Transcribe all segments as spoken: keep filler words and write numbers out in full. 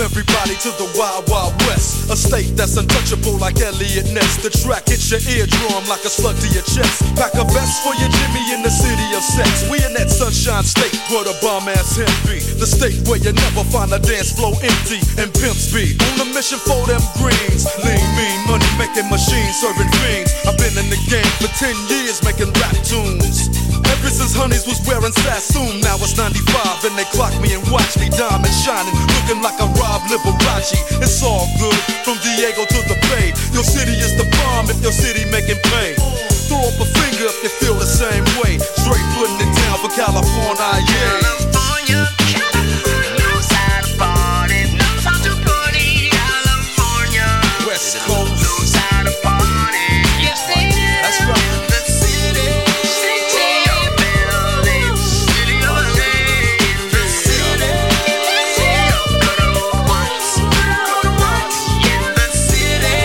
everybody to the Wild Wild West, a state that's untouchable like Elliot Ness. The track hits your eardrum like a slug to your chest. Pack a vest for your Jimmy in the city of sex. We in that sunshine state where the bomb ass hemp be. The state where you never find a dance floor empty and pimp speed. On a mission for them greens. Lean, mean, money making machines serving fiends. I've been in the game for ten years making rap tunes. Ever since Honeys was wearing Sassoon. Now it's ninety-five and they clock me and watch me diamond shining, looking like a Rob Liberace. It's all good from Diego to the Bay. Your city is the bomb if your city making pay. Throw up a finger if you feel the same way. Straight putting it down for California, yeah. California, California knows how to party, knows how to party. California, West Coast knows how to party. Yes, they do. That's right. The city, city of buildings, city of land, the city, city of good old whites, good old whites. Yeah, the city,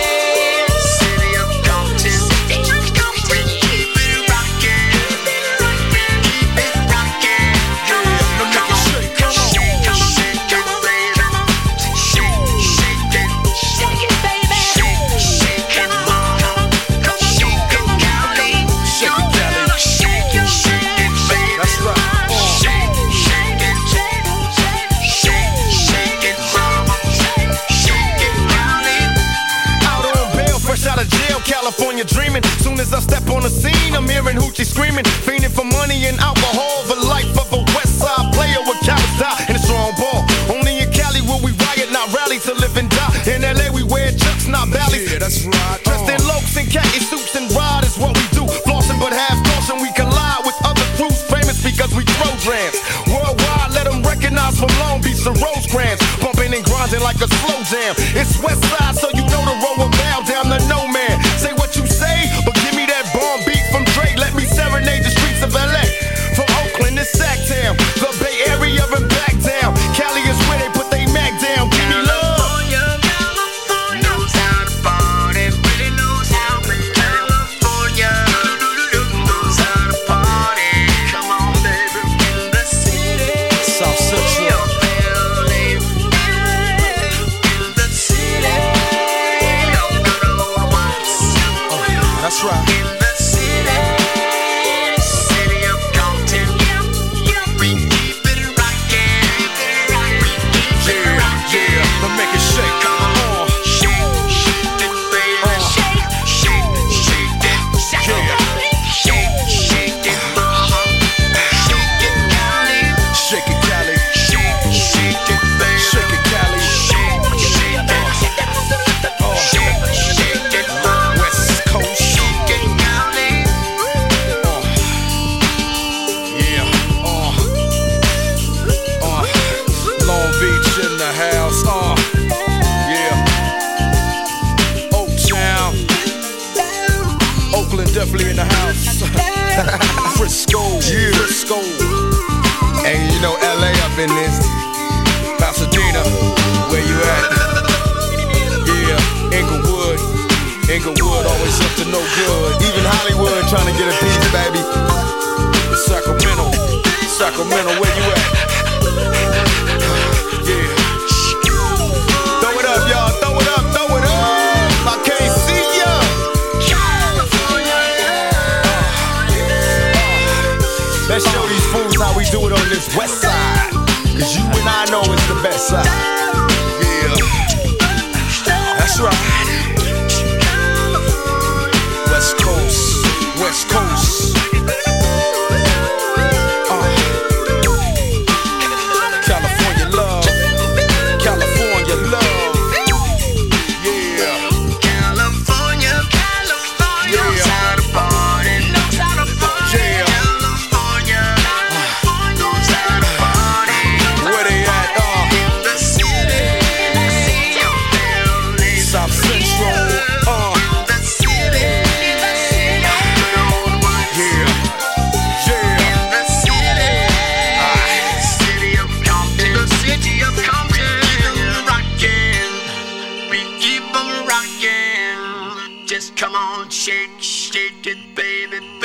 city of Compton, city of Compton. Keep it rockin', keep it rockin', keep it rockin'. Yeah, now make it shake, come on. Shake, shake it, baby. Shake, shake it, shake it, baby. Shake, shake it, mama. Shake it, Cali. Shake it, Cali. Shake it, shake it, baby. That's right. Uh. Shake, shake it, shake, shake, shake it, mama. Shake it, Cali. Out on bail, fresh out of jail, California dreaming. Soon as I step on the scene, I'm hearing hoochie screaming, fiending for money and alcohol. The life of a West Side player with cowards die in a strong ball. Only in Cali will we riot, not rally to live and die. In L A we wear chucks, not valleys. Yeah, that's right. Dressed in lokes and khaki suits and ride is what we do. Flossing but half caution, we collide with other crews. Famous because we throw drams. Worldwide, let them recognize from Long Beach to Rosecrans. Bumping and grinding like a slow jam. It's West Side, so you know the road will bow down to no man. Say what you say, but give me that bomb beat from Dre. Let me serenade the streets of L A. From Oakland to Sacktown, the Bay Area and back down. Cali is where they put they Mac down. Give me love. California, California knows how to party, really knows how. California knows how to party. Come on, baby, in the city. South Central. Of buildings, in the city of good old whites. That's right. In the city, city of Compton. We keep it rockin', we keep it Yeah, rockin'. yeah. Now make it shake. Come on, shake, shake it, baby. Shake, shake, shake it, shake it, shake, shake it, mama. Shake it, Cali. Shake it, Cali. Shake, shake it, baby. Shake it, Cali. Shake, shake it, shake, shake it, mama. West Coast. Shake it, Cali. Uh. Yeah. Uh. Uh. Long Beach in the house. Uh. Yeah. Oaktown. Oakland definitely in the house. Frisco. Yeah. Frisco. And you know L A up in this. Pasadena. Where you at? Yeah. Inglewood. Inglewood always up to no good. Even Hollywood trying to get a piece, baby. Sacramento. Sacramento, where you at? Yeah. Throw it up, y'all. Throw it up. Throw it up. I can't see ya. Let's show these fools how we do it on this West Side. Cause you and I know it's the best side. Yeah. That's right. West Coast. West Coast. Uh. California love. California love. Yeah. California, California Yeah. knows how to party, knows how to party. Yeah. California knows how to party. Where they at? Uh. In the city, city of buildings. South Central. Uh. In the city, city of good old whites. Yeah. Yeah. In the city, city of Compton, the city of Compton. Rockin', we keep 'em rockin'. Just come on, shake, shake it, baby.